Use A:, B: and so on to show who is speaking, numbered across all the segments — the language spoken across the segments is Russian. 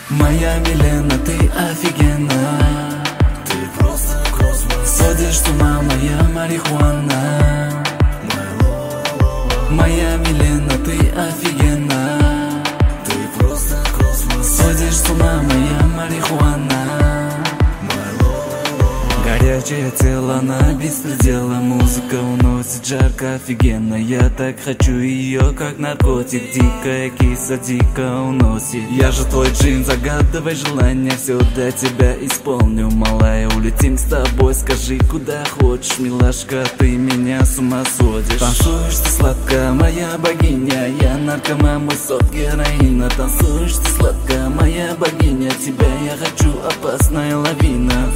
A: Моя Милена, ты офигенна.
B: Ты просто космос.
A: Сводишь с ума моя марихуана. Моя Милена, ты офигенна.
B: Ты просто космос.
A: Сводишь с ума моя марихуана. Горячее тело на беспредела. Музыка уносит жарко, офигенно. Я так хочу ее, как наркотик. Дикая киса дико уносит. Я же твой джин, загадывай желание. Все для тебя исполню, малая. Улетим с тобой, скажи куда хочешь. Милашка, ты меня с ума сводишь. Танцуешь ты сладко, моя богиня. Я наркоман, мой сорт героина. Танцуешь ты сладко, моя богиня. Тебя я хочу, опасная лавина.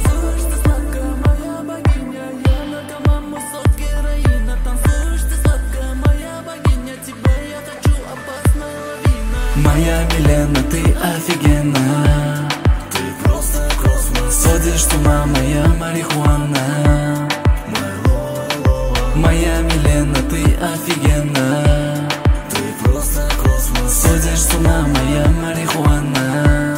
A: Моя Милена, ты офигенна.
B: Ты просто космос.
A: Сводишь с ума моя марихуана. Моя Милена, ты офигенна.
B: Ты просто космос.
A: Сводишь с ума моя марихуана.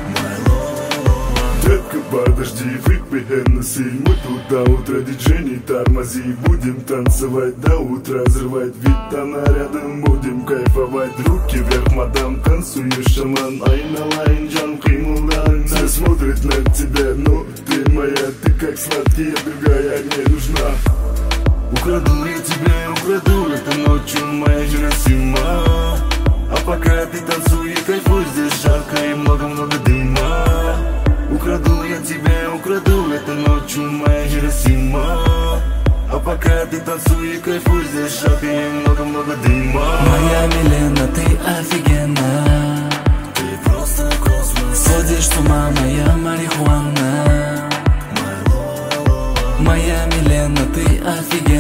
B: Детка, подожди, выпей Хеннесси. Мы тут до утра, диджей, не тормози. Будем танцевать до утра, взрывать вид, она рядом. Будем кайфовать, руки вверх, мадам. Танцуешь, шаман, айна лайн, джан, кимулан. Все смотрят на тебя, но ты моя. Ты как сладкая, другая не нужна. Украду я тебя, украду эту ночью, моя Хиросима. А пока ты танцуй и кайфуй, здесь жарко и много-много дыма. Украду я тебя, украду эту ночью, моя Хиросима. А пока ты танцуй и кайфуй, здесь жарко и много-много дыма.
A: Моя Милена, ты офигенна.
B: Ты просто космос.
A: Сводишь с ума моя марихуана. Моя Милена, ты офигенна.